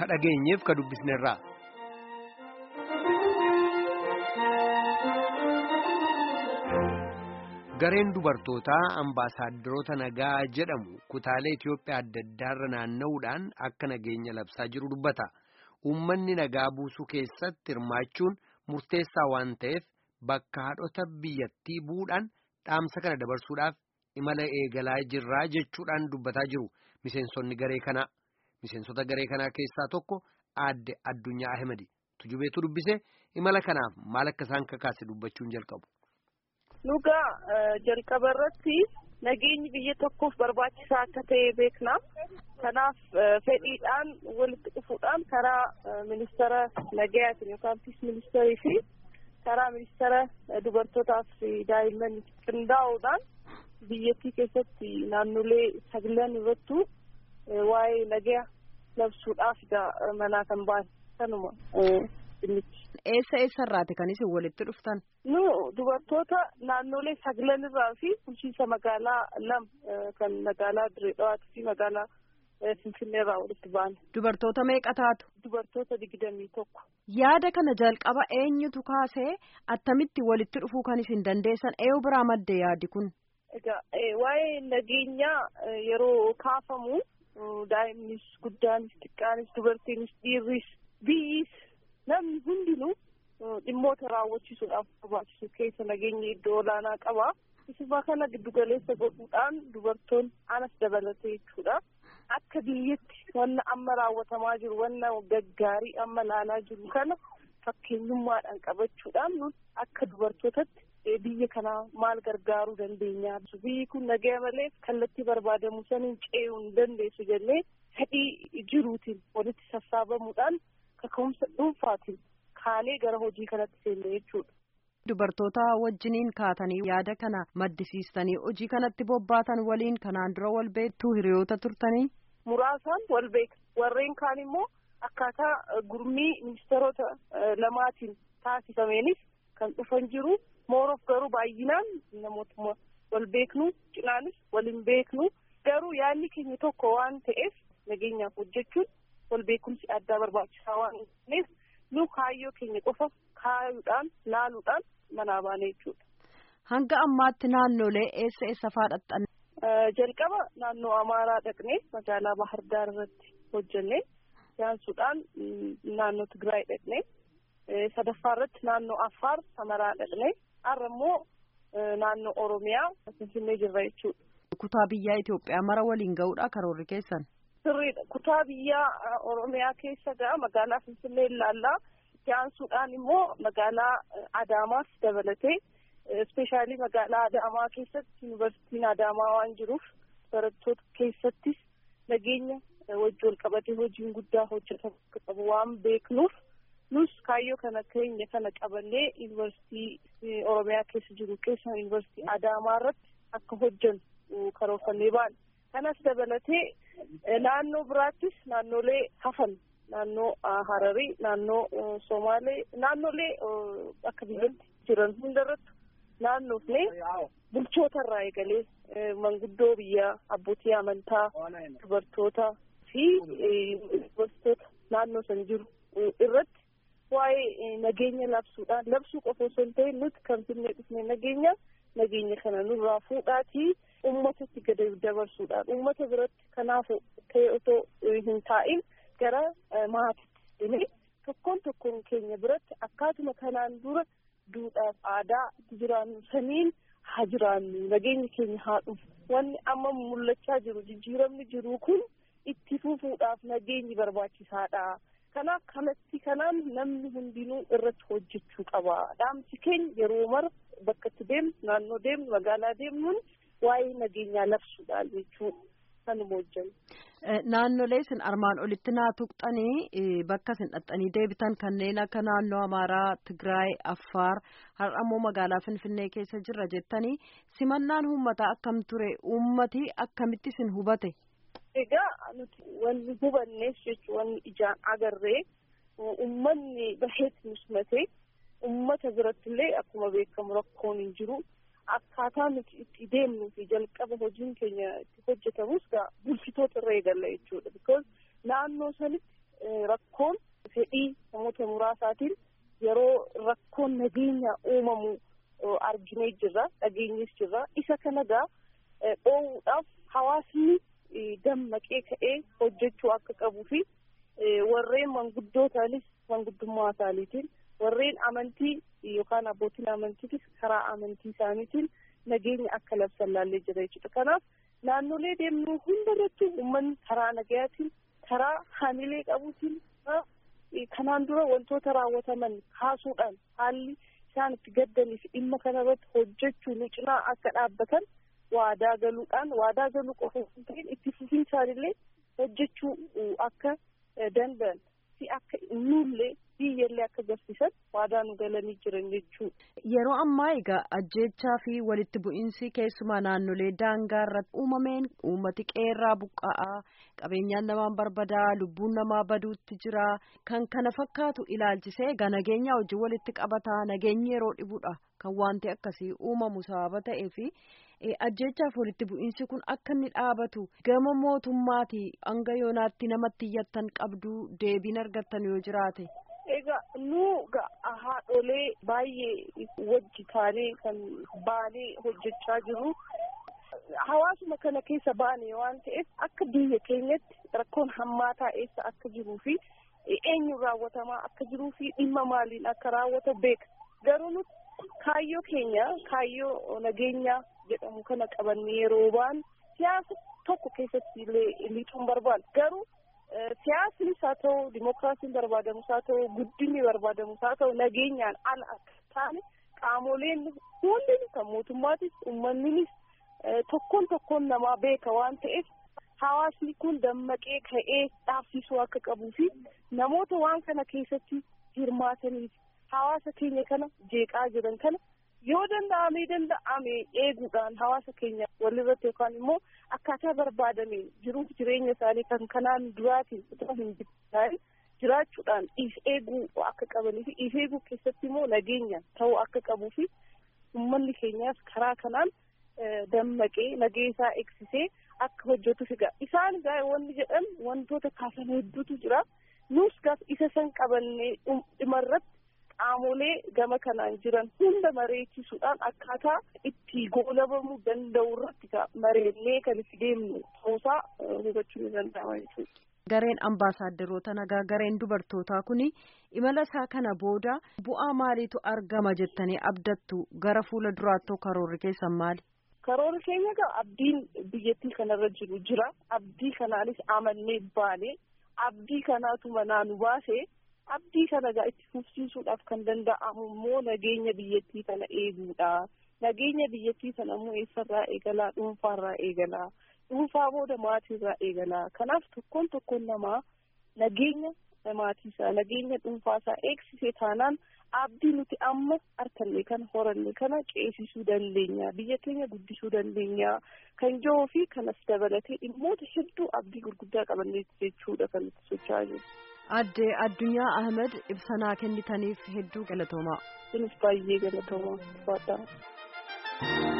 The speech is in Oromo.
ka dhageenyeef ka dubbisnerraa. Gareen dubartootaa ambaasaaddoroota nagaa jedhamu kutaalee Itoophiyaa adda addaarra naanna'uudhaan akka nageenya labsaa jiru dubbata. Uummanni nagaa buusuu keessatti hirmaachuun murteessaa waan ta'eef bakka haadhota biyyattii bu'uudhaan dhaamsa kana dabarsuudhaaf imala eegalaa jirraa jechuudhaan dubbataa jiru miseensonni garee kanaa. Miseensota garee kanaa keessaa tokko aadde Addunyaa Ahmadi. Tujubeetu dubbise imala kanaaf maal akka isaan kakaase dubbachuun jalqabu. Nugaa jalqaba irratti nageenyi biyya tokkoof barbaachisaa akka ta'e beekna. Kanaaf fedhiidhaan walitti dhufuudhaan karaa ministeera nagayaatiin yookaan piis ministeerii fi karaa ministeera dubartootaaf daa'imman qindaa'uudhaan biyyattii keessatti naannolee sagalan irrattu waa'ee nagaya labsuudhaaf manaa kan ba'an kanuma. Eessa irraati kan isin walitti dhuftan? Nu dubartoota naannolee sagalan irraa fi bulchiinsa magaalaa lama kan magaalaa Direedhawaatii fi magaalaa Finfinnee irraa walitti ba'an. Dubartoota meeqa taatu? Dubartoota 21. Yaada kana jalqaba eenyutu kaasee attamitti walitti dhufuu kan isin dandeessan eenyu biraa madde yaadi kun? Egaa waa'ee nageenyaa yeroo kaafamu daa'imnis guddaanis xiqqaanis dubartiinis dhiirris biyyis namni hundinuu dhimmoota raawwachiisuudhaaf barbaachisu keessa nageenyi iddoo olaanaa qaba. Isuma kana giddu galeessa godhuudhaan dubartoonni anas dabalatee jechuudha. Akka biyyatti wanna amma raawwatamaa jiru wanna gaggaarii amma laalaa jiru kana fakkeenyummaadhaan qabachuudhaan nun akka dubartootatti biyya kanaa maal gargaaruu dandeenya. Biyyi kun nagaya malee kallattii barbaadamu saniin ce'uu hin dandeessu jennee fedhii jiruutiin walitti sassaabamuudhaan kaka'umsa dhuunfaatiin kaanee gara hojii kanatti seenne jechuudha. Dubartoota wajjiniin kaatanii yaada kana maddisiistanii hojii kanatti bobbaatan waliin kanaan dura wal beektuu hiriyoota turtanii? Muraasaan wal beekna. Warreen kaan immoo akkaataa gurmii ministeerota lamaatiin taasifameenis kan dhufan jiru. Mooroof garuu baay'inaan namootuma wal beeknu cinaanis waliin beeknu garuu yaadni keenya tokko waan ta'eef nageenyaaf hojjechuun wal beekumsi addaa barbaachisaa waan ta'eef nu kaayyoo keenya qofa kaayuudhaan laaluudhaan manaa baane jechuudha. Hanga ammaatti naannolee eessa faadhattan? Jalqaba naannoo Amaaraa dhaqnee magaalaa Bahar Daar irratti hojjennee yaansuudhaan naannoo Tigraay dhaqnee sadaffaa irratti naannoo Affaar Samaraa dhaqnee har'a immoo naannoo Oromiyaa Finfinnee jirra jechuudha. Kutaa biyyaa Itoophiyaa mara waliin ga'uudha karoorri keessan? Sirriidha. Kutaa biyyaa Oromiyaa keessa ga'a magaalaa Finfinnee ilaallaa. Yaansuudhaan immoo magaalaa Adaamaas dabalatee ispeeshaalii magaalaa Adaamaa keessatti yuunivarsiitiin Adaamaa waan jiruuf barattoota keessattis nageenya wajjin wal qabatee hojiin guddaa hojjetamu akka qabu waan beeknuuf nus kaayyoo kana keenya kana qabannee yuunivarsiitii Oromiyaa keessa jiru keessa yuunivarsiitii Adaamaa irratti akka hojjennu karoorfannee baane. Kanas dabalatee naannoo biraattis naannolee hafan naannoo Hararii, naannoo Somaalee, naannolee akka biyyatti jiran hundarratti naannoofnee bulchoota irraa eegalee manguddoo biyyaa, abbootii amantaa, dubartoota fi dubartoota naannoo san jiru irratti waa'ee nageenya labsuu qofa osoo hin ta'in nuti kan finnee dhufne nageenya kana nurraa fuudhaatii uummatatti gadi dabarsuudhaan uummata biratti kanaaf ta'e otoo hin taa'in gara maatiitti tokkoon keenya biratti akkaatuma kanaan dura duudhaaf aadaa jiraannu saniin haa jiraannu nageenyi keenya haa dhufu. Wanni amma mul'achaa jiru jijjiiramni jiru kun itti fufuudhaaf nageenyi barbaachisaadha. Kanaaf kalatti kanaan namni hundinuu irratti hojjechuu qaba. Dhaamsi keenya yeroo mara bakka itti deemnu naannoo deemnu magaalaa deemnuun waa'ee nageenyaa labsuudhaan jechuudha. Kanuma hojjennu. Naannolee isin armaan olitti naa tuqxanii bakka isin dhaxxanii deebitan kanneen akka naannoo Amaaraa, Tigraay, Affaar, har'a immoo magaalaa Finfinnee keessa jirra jettanii simannaan uummataa akkam ture? Uummati akkamitti isin hubate? Egaa nuti wanni hubannees jechuun wanni ijaan agarree uummanni baheetti nusmatee uummata birattillee akkuma beekamu rakkoon hin jiru. Akkaataa nuti itti deemnuu fi jalqaba hojiin keenya itti hojjetamus bulchitoota irra eegalla jechuudha. Because naannoo sanitti rakkoon fedhii namoota muraasaatiin yeroo rakkoon nageenya uumamu arginee jirra, dhageenyes jirra. Isa kanagaa dhoowwuudhaaf hawaasni dammaqee ka'ee hojjechuu akka qabuu fi warreen manguddootaanis manguddummaa isaaniitiin warreen amantii yookaan abbootiin amantiitis karaa amantii isaaniitiin nageenya akka labsan laallee jira jechuudha. Kanaaf naannolee deemnu hundarratti uummanni karaa nagayaatiin karaa hamilee qabuutiin kanaan dura wantoota raawwataman kaasuudhaan haalli isaan itti gaddanii fi dhimma kanarratti hojjechuun cinaa akka dhaabbatan waadaa galuudhaan waadaa galuu qofa hin ta'in itti fufiinsaanillee hojjechuu akka danda'an fi akka nullee biyyallee akka garsiisan waadaa nu galanii jiran jechuudha. Yeroo ammaa egaa ajjeechaa fi walitti bu'iinsi keessumaa naannolee daangaa irratti uumameen uummati qeerraa buqqa'aa qabeenyaan namaan barbadaa lubbuun namaa baduutti jira kan kana fakkaatu ilaalchisee egaa nageenya wajjin walitti qabataa nageenyi yeroo dhibudha kan wanti akkasii uumamu sababa ta'ee fi ajjeechaaf walitti bu'iinsi kun akka inni dhaabatu gama mootummaati hanga yoonaatti namatti iyyattan qabdu deebiin argattan yoo jiraate. Egaa nu haadholee baay'ee wajji taanee kan baanee hojjechaa jiru hawaasuma kana keessa baane waan ta'eef akka biyya keenyatti rakkoon hammaataa eessa akka jiruu fi eenyuun raawwatamaa akka jiruu fi dhimma maaliin akka raawwata beeka. Garuu nuti kaayyoo keenya kaayyoo nageenyaa jedhamu kana qabannee yeroo baan siyaasa tokko keessatti illee lixuun barbaadu. Garuu siyaasnis haa ta'u dimookiraasiin barbaadamus haa ta'u guddinni barbaadamus haa ta'u nageenyaan ala akka taane qaamoleen hundi kan mootummaatis uummanninis tokkoon namaa beeka waan ta'eef hawaasni kun dammaqee ka'ee dhaabsisuu akka qabuu fi namoota waan kana keessatti hirmaataniif hawaasa keenya kana jeeqaa jiran kana yoo danda'ame eeguudhaan hawaasa keenya walirratti yookaan immoo akkaataa barbaadame jiruuf jireenya isaanii kan kanaan duraatiin utuma hin jiraatin jiraachuudhaan if eeguu akka qabanii fi if eeguu keessatti immoo nageenya ta'uu akka qabuu fi uummanni keenyaas karaa kanaan dammaqee nageessaa eegsisee akka hojjetuuf isaan wanni jedhan wantoota kaasan hedduutu jira. Nus isa san qabannee dhumarratti qaamolee gama kanaan jiran hunda mareechisuudhaan akkaataa itti goolabamuu danda'u irratti mareennee kan itti deemnu ta'uusaa hubachuu ni danda'ama jechuudha. Gareen ambaasaadarroota nagaa gareen dubartootaa kuni imala isaa kana booda bu'aa maaliitu argama jettanii abdattu gara fuula duraatti karoorri keessan maali? Karoorri keenya abdiin biyyattii kanarra jiru jira. Abdii kanaanis amannee baane abdii kanaatu manaa nu baase. Abdii kana itti fufsiisuudhaaf kan danda'amu immoo nageenya biyyattii kana eeguudha. Nageenya biyyattii kana immoo eessarraa eegalaa? Dhuunfaarraa eegalaa. Dhuunfaa booda maatiirraa eegalaa. Kanaaf tokkoon namaa nageenya maatiisaa nageenya dhuunfaasaa eegsisee taanaan abdii nuti amma arganne kana horanne kana ceesisuu dandeenya. Biyya keenya guddisuu dandeenya. Kan jiruu fi kanas dabalatee dhimmoota hedduu abdii gurguddaa qabannee jechuudha kan nuti socho'aa jiru. Adde Addunyaa Ahmed ibsanaa kennitaniif hedduu galatoomaa. Kunis baay'ee galatoomaa.